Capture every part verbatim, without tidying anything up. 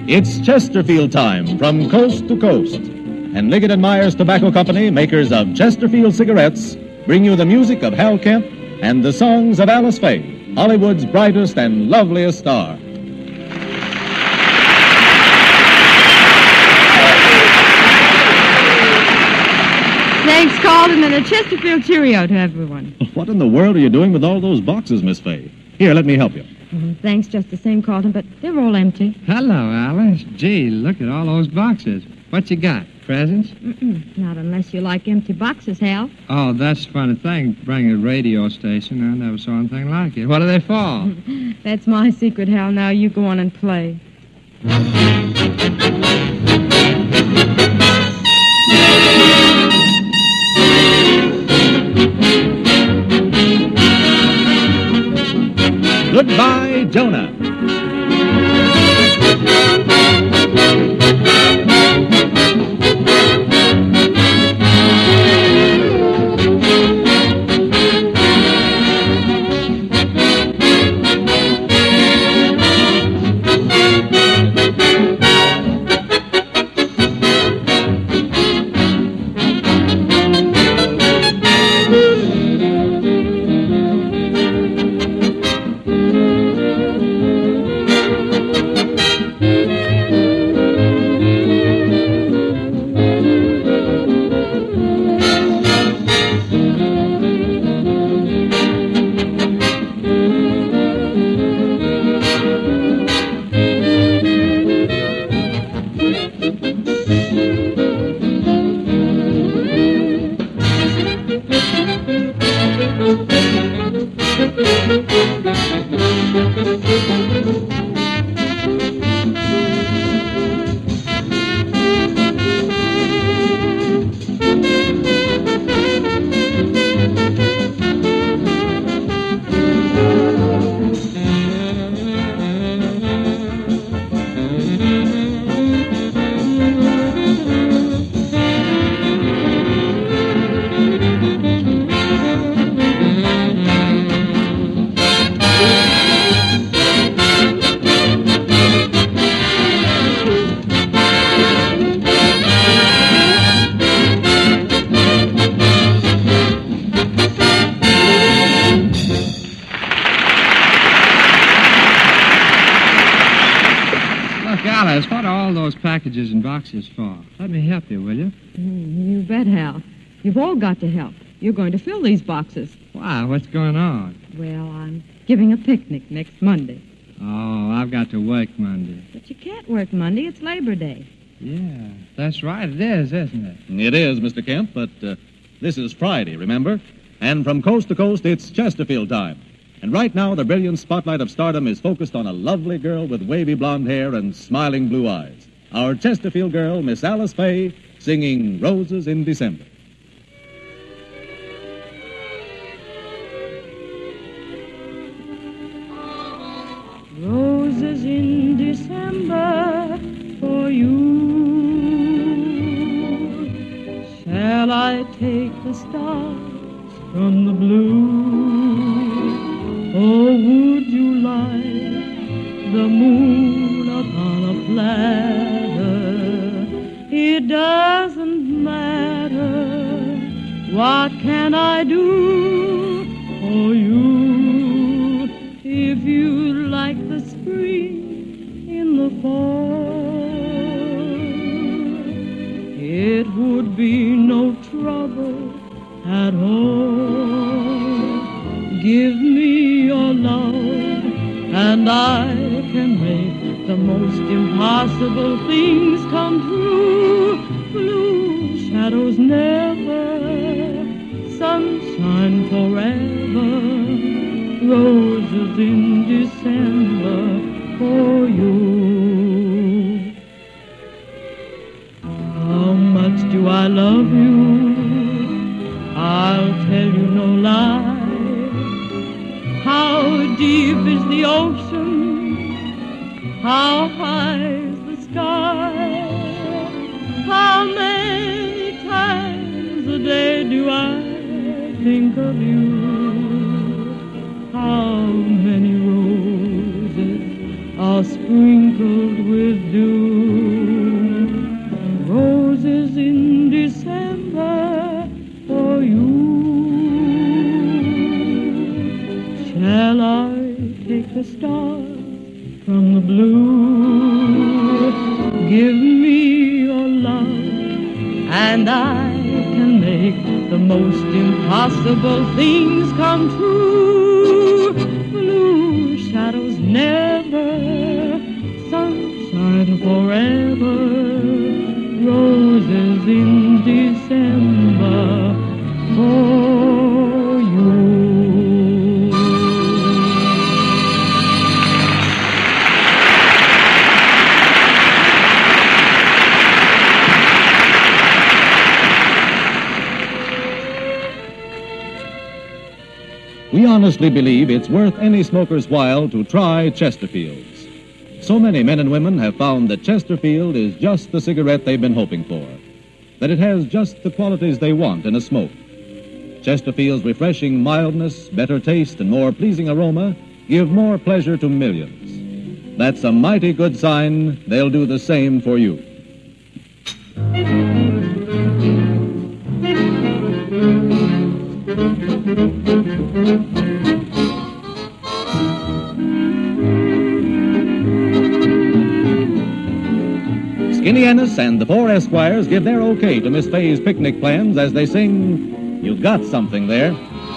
It's Chesterfield time from coast to coast. And Liggett and Myers Tobacco Company, makers of Chesterfield cigarettes, bring you the music of Hal Kemp and the songs of Alice Faye, Hollywood's brightest and loveliest star. Thanks, Carlton, and a Chesterfield cheerio to everyone. What in the world are you doing with all those boxes, Miss Faye? Here, let me help you. Oh, thanks just the same, Carlton, but they're all empty. Hello, Alice. Gee, look at all those boxes. What you got? Presents? Mm-mm, not unless you like empty boxes, Hal. Oh, that's a funny thing. Bring a radio station. I never saw anything like it. What are they for? That's my secret, Hal. Now you go on and play. Goodbye, Jonah. Alice, what are all those packages and boxes for? Let me help you, will you? Mm, you bet, Hal. You've all got to help. You're going to fill these boxes. Why? What's going on? Well, I'm giving a picnic next Monday. Oh, I've got to work Monday. But you can't work Monday. It's Labor Day. Yeah, that's right. It is, isn't it? It is, Mister Kemp, but uh, this is Friday, remember? And from coast to coast, it's Chesterfield time. And right now, the brilliant spotlight of stardom is focused on a lovely girl with wavy blonde hair and smiling blue eyes. Our Chesterfield girl, Miss Alice Faye, singing Roses in December. Roses in December for you. Shall I take the stars from the blue? Or would you like the moon upon a platter? It doesn't matter. What can I do for you? If you like the spring in the fall, it would be no trouble at all. Give me your love, and I can make the most impossible things come true. Blue shadows never, sunshine forever, roses in December for you. How much do I love you? I'll tell you no lie. How deep is the ocean? How high is the sky? How many times a day do I think of you? How many roses are sprinkled with dew. Roses in December for you. Shall I take the stars from the blue? Give me your love, and I can make the most impossible things come true. Blue shadows never, sunshine forever, roses in December for you. We honestly believe it's worth any smoker's while to try Chesterfield's. So many men and women have found that Chesterfield is just the cigarette they've been hoping for, that it has just the qualities they want in a smoke. Chesterfield's refreshing mildness, better taste, and more pleasing aroma give more pleasure to millions. That's a mighty good sign they'll do the same for you. Skinny Ennis and the four Esquires give their okay to Miss Fay's picnic plans as they sing, "You Got Something There."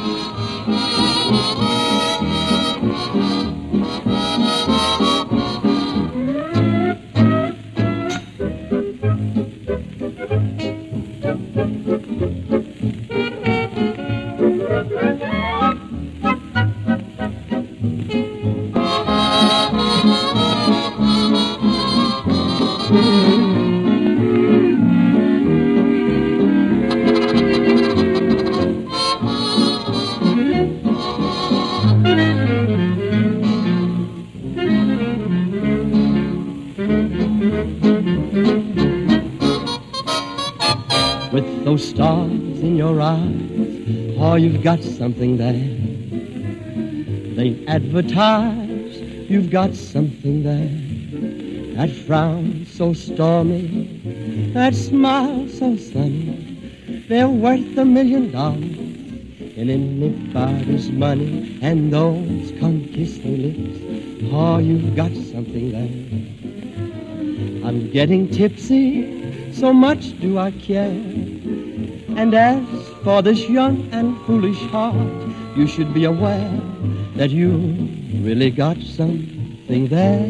With those stars in your eyes, oh, you've got something there. They advertise you've got something there. That frown so stormy, that smile so sunny, they're worth a million dollars in anybody's money. And those come-kiss-me lips, oh, you've got something there. I'm getting tipsy, so much do I care. And as for this young and foolish heart, you should be aware that you really got something there.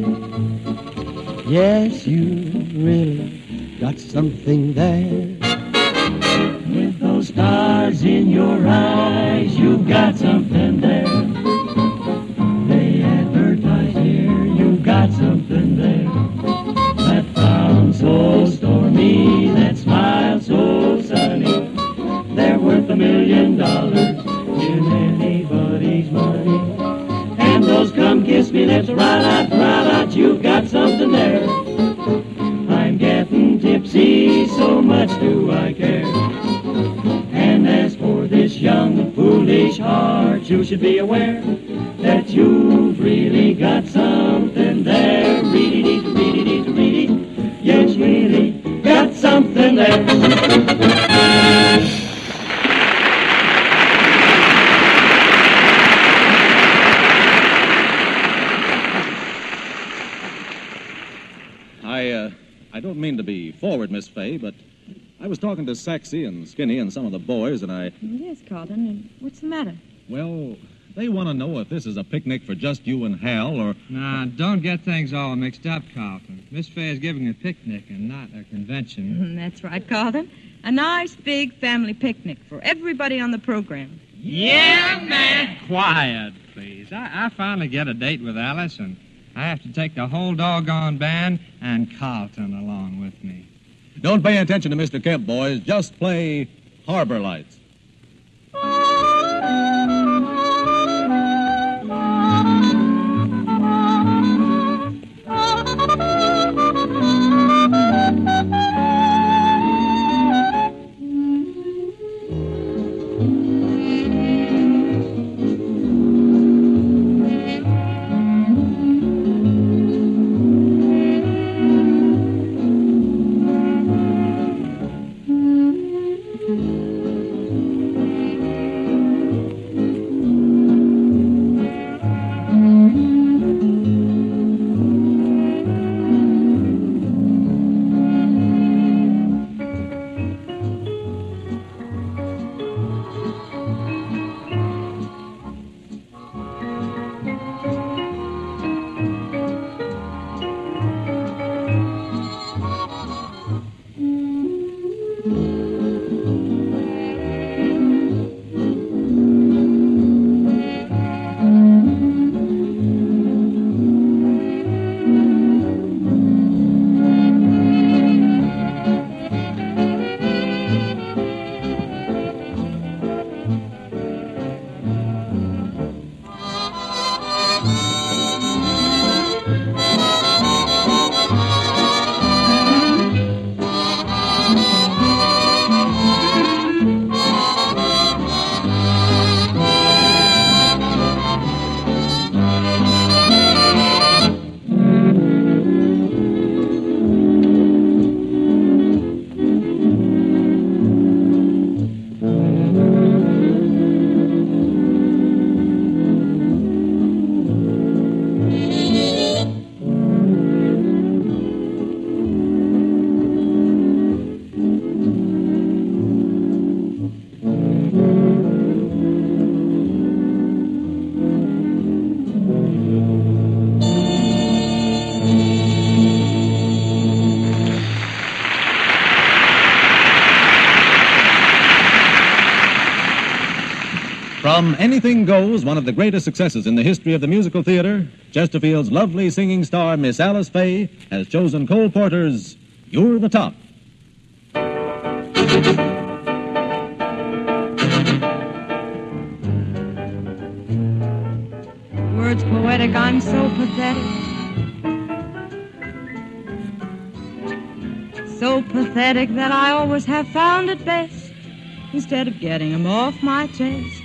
Yes, you really got something there. With those stars in your eyes, you've got something there. They advertise here, you've got something there. That frown so stormy, that smile so sunny, they're worth a million dollars in anybody's money. And those come-kiss-me lips, right out, right out, you've got something there. I'm getting tipsy, so much do I care. And as for this young, foolish heart, you should be aware that you've really got something there. Read-it, read-it, read it, yes, really got something there. I, uh, I don't mean to be forward, Miss Fay, but I was talking to Saxy and Skinny and some of the boys, and I... Yes, Carlton, and what's the matter? Well, they want to know if this is a picnic for just you and Hal, or... Now, don't get things all mixed up, Carlton. Miss Fay is giving a picnic and not a convention. That's right, Carlton. A nice, big family picnic for everybody on the program. Yeah, man! Quiet, please. I, I finally get a date with Alice, and I have to take the whole doggone band and Carlton along with me. Don't pay attention to Mister Kemp, boys. Just play Harbor Lights. From Anything Goes, one of the greatest successes in the history of the musical theater, Chesterfield's lovely singing star, Miss Alice Faye, has chosen Cole Porter's You're the Top. Words poetic, I'm so pathetic. So pathetic that I always have found it best, instead of getting them off my chest,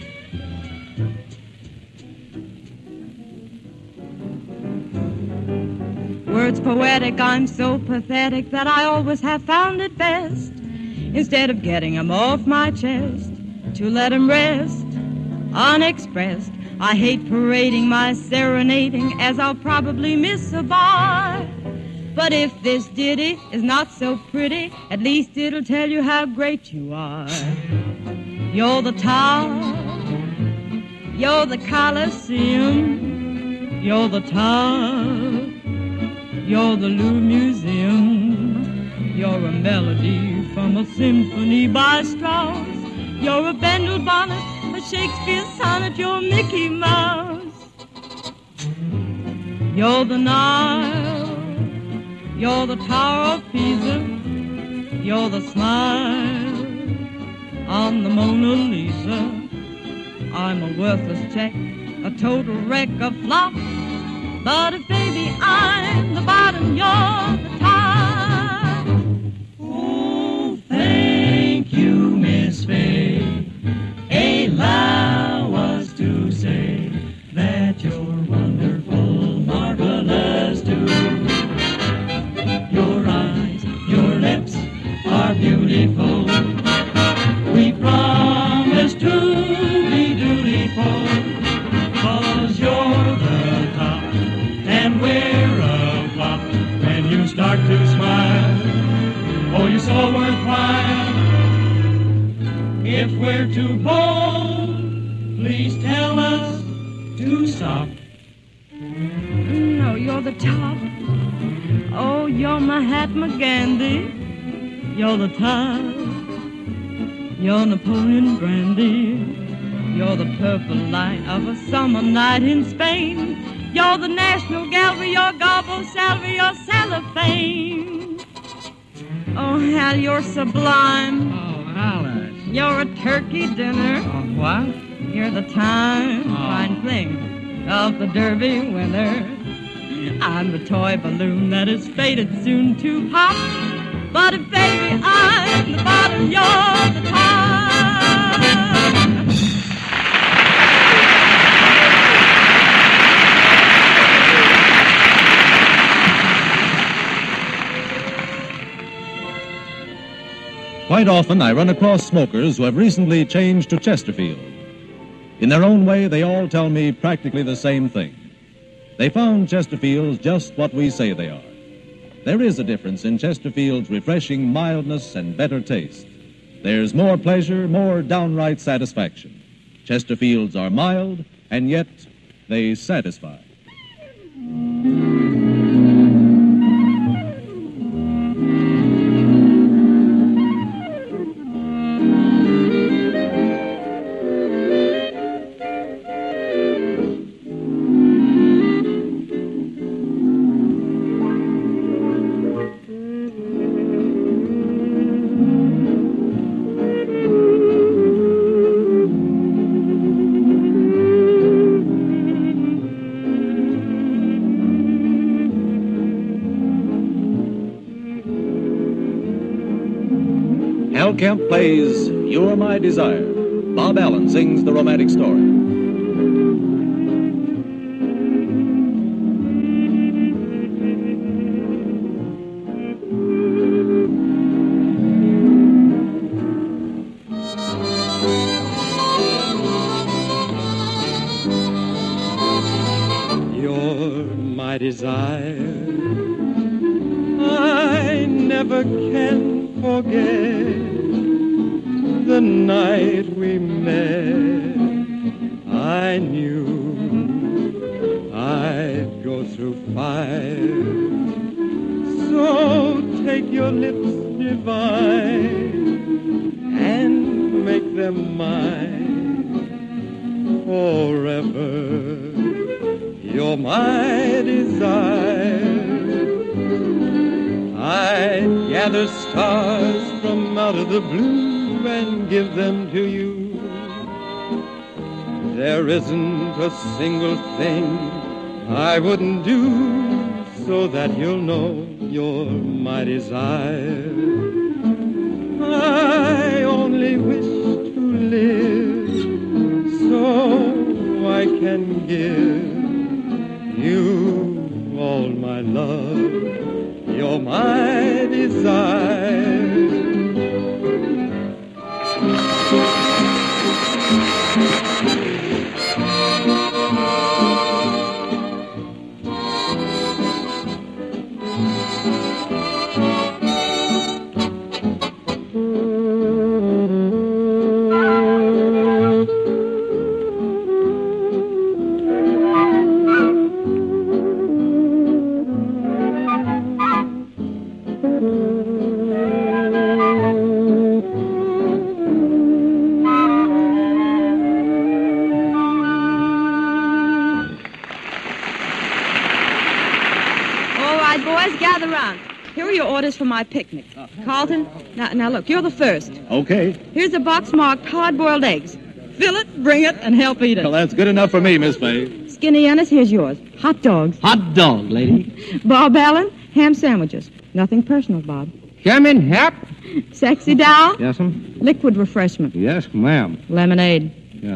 words poetic, I'm so pathetic that I always have found it best, instead of getting them off my chest, to let them rest unexpressed. I hate parading my serenading, as I'll probably miss a bar. But if this ditty is not so pretty, at least it'll tell you how great you are. You're the top, you're the Coliseum, you're the top, you're the Louvre Museum, you're a melody from a symphony by Strauss, you're a Bendel bonnet, a Shakespeare sonnet, you're Mickey Mouse. You're the Nile, you're the Tower of Pisa, you're the smile on the Mona Lisa. I'm a worthless check, a total wreck, a flop, but if baby I'm the bottom, you're the top. Oh, thank you, Miss Faye. Allow us to say that you're wonderful, marvelous too. Your eyes, your lips are beautiful. We promise to be dutiful, 'cause you're the top and we're a flop. When you start to smile, oh, you're so worthwhile. If we're too bold, please tell us to stop. No, you're the top. Oh, you're Mahatma Gandhi. You're the top. You're Napoleon Brandy. You're the purple light of a summer night in Spain. You're the National Gallery. You're Gobbo Salvi. You're cellophane. Oh, Hal, you're sublime. Oh, Alice. You're a turkey dinner. Oh, what? You're the time, Oh. fine fling of the Derby winner. I'm the toy balloon that is fated soon to pop. But if baby I'm the bottom, you're the top. Quite often, I run across smokers who have recently changed to Chesterfield. In their own way, they all tell me practically the same thing. They found Chesterfields just what we say they are. There is a difference in Chesterfield's refreshing mildness and better taste. There's more pleasure, more downright satisfaction. Chesterfields are mild, and yet they satisfy. Al Kemp plays You're My Desire. Bob Allen sings the romantic story. You're my desire. I never can forget the night we met. I knew I'd go through fire. So take your lips divine and make them mine. forever. You're my desire. I'd gather stars from out of the blue and give them to you. There isn't a single thing I wouldn't do so that you'll know you're my desire. I only wish to live so I can give you all my love. You're my desire. Boys, gather round. Here are your orders for my picnic. Carlton, now, now look, you're the first. Okay. Here's a box marked hard-boiled eggs. Fill it, bring it, and help eat it. Well, that's good enough for me, Miss Fay. Skinny Ennis, here's yours. Hot dogs. Hot dog, lady. Bob Allen, ham sandwiches. Nothing personal, Bob. Come in, Hap. Sexy doll, Yes, ma'am. liquid refreshment. Yes, ma'am. Lemonade. Yes.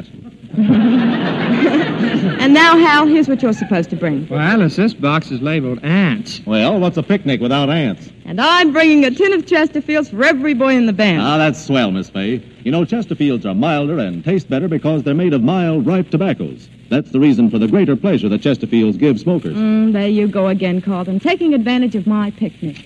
And now, Hal, here's what you're supposed to bring. Well, Alice, this box is labeled ants. Well, what's a picnic without ants? And I'm bringing a tin of Chesterfields for every boy in the band. Ah, that's swell, Miss Fay. You know, Chesterfields are milder and taste better because they're made of mild, ripe tobaccos. That's the reason for the greater pleasure that Chesterfields give smokers. Mm, there you go again, Carlton, taking advantage of my picnic.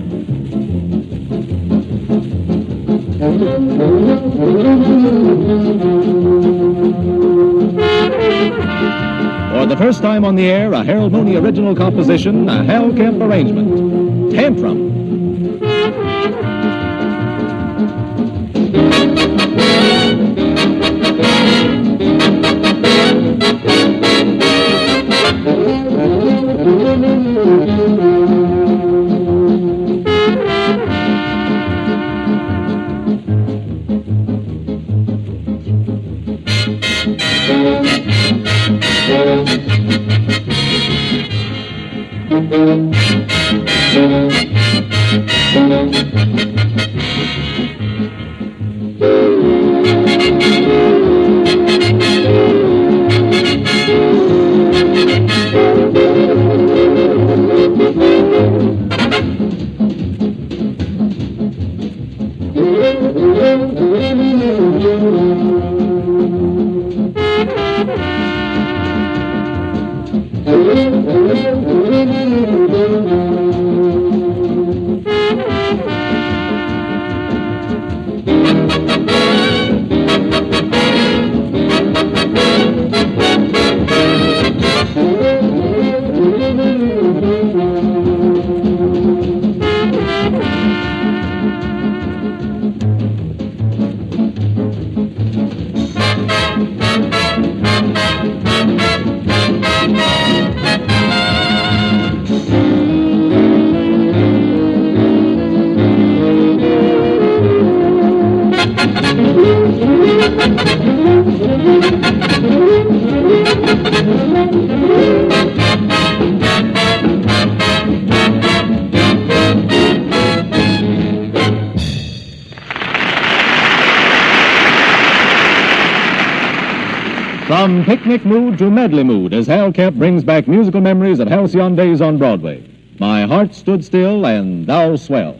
For the first time on the air, a Harold Mooney original composition, a Hal Kemp arrangement. Tantrum. From picnic mood to medley mood as Hal Kemp brings back musical memories of halcyon days on Broadway. My Heart Stood Still and Thou Swell.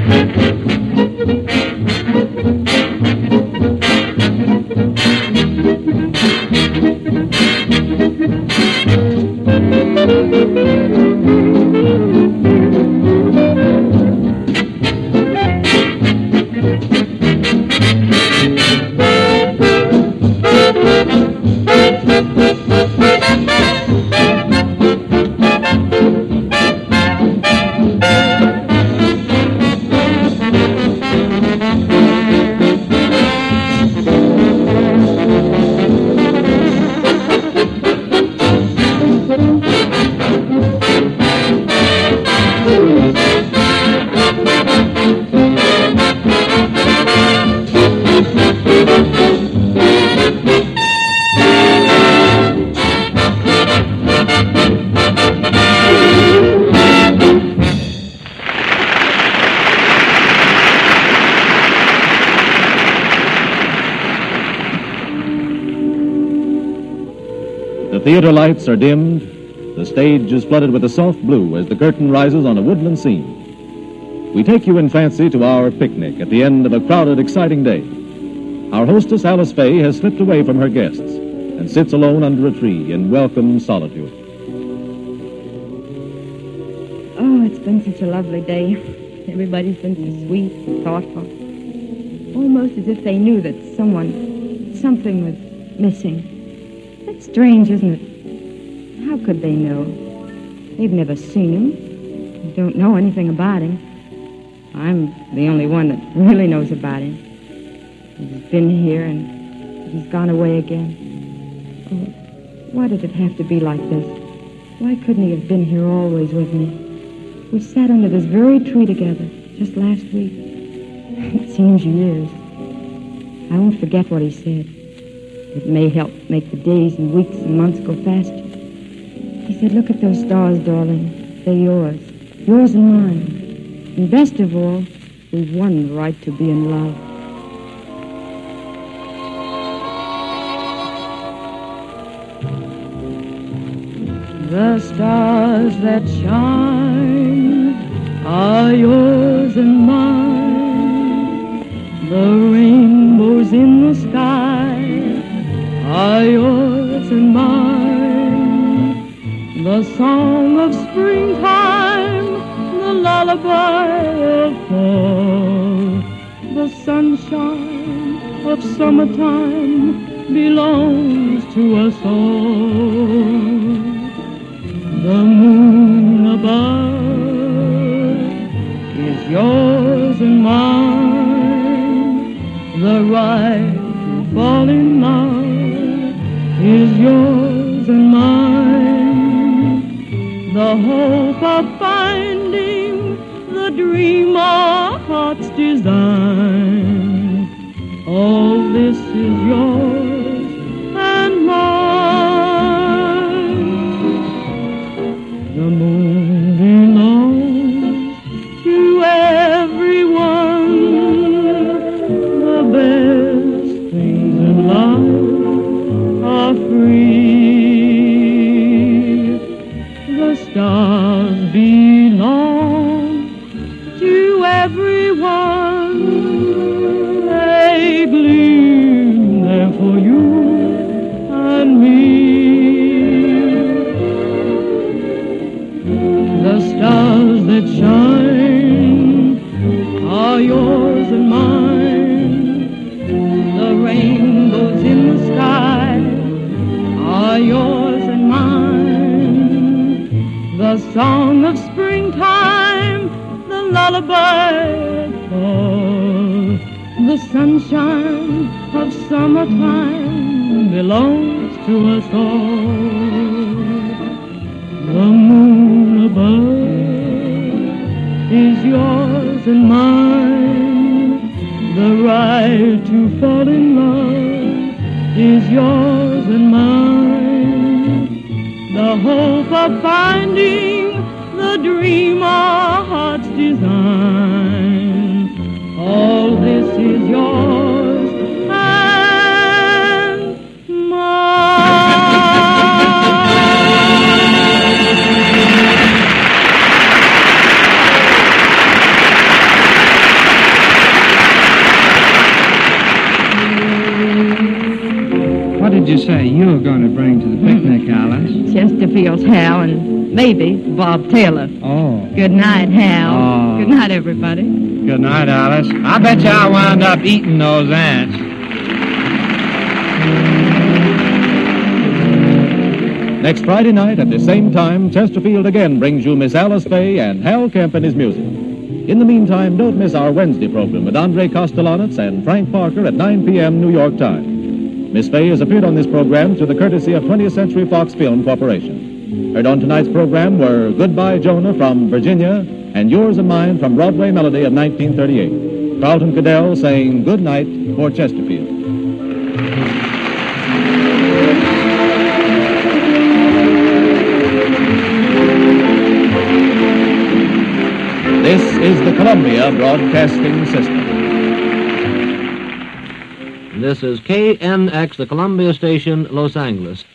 The theater lights are dimmed. The stage is flooded with a soft blue as the curtain rises on a woodland scene. We take you in fancy to our picnic at the end of a crowded, exciting day. Our hostess, Alice Faye, has slipped away from her guests and sits alone under a tree in welcome solitude. Oh, it's been such a lovely day. Everybody's been so sweet and thoughtful. Almost as if they knew that someone, something was missing. That's strange, isn't it? How could they know? They've never seen him. They don't know anything about him. I'm the only one that really knows about him. He's been here and he's gone away again. Oh, why did it have to be like this? Why couldn't he have been here always with me? We sat under this very tree together just last week. It seems years. I won't forget what he said. It may help make the days and weeks and months go faster. He said, look at those stars, darling. They're yours. Yours and mine. And best of all, we've won the right to be in love. The stars that shine are yours and mine. The rainbows in the sky are yours and mine. The song of springtime, the lullaby of fall, the sunshine of summertime belongs to us all. The moon above is yours and mine. The right to fall in love is yours and mine. The hope of finding the dream our hearts design. All this is yours and mine. The moon belongs to everyone. The best things in life are free. The stars belong to everyone. They gleam there for you and me. The stars that shine are yours and mine. The rainbows in the sky are yours and mine. The song of springtime, the lullaby of fall, the sunshine of summertime belongs to us all. The moon above is yours and mine. The right to fall in love is yours and mine. The hope of finding the dream our hearts design. All this is yours and mine. you say you were going to bring to the picnic, Alice? Chesterfield's Hal and maybe Bob Taylor. Oh. Good night, Hal. Oh. Good night, everybody. Good night, Alice. I bet you I'll wind up eating those ants. Next Friday night at the same time, Chesterfield again brings you Miss Alice Faye and Hal Kemp and his music. In the meantime, don't miss our Wednesday program with Andre Kostelanetz and Frank Parker at nine p.m. New York time. Miss Faye has appeared on this program through the courtesy of twentieth Century Fox Film Corporation. Heard on tonight's program were Goodbye Jonah from Virginia and Yours and Mine from Broadway Melody of nineteen thirty-eight. Carlton Cadell saying good night for Chesterfield. This is the Columbia Broadcasting System. This is K N X, the Columbia Station, Los Angeles.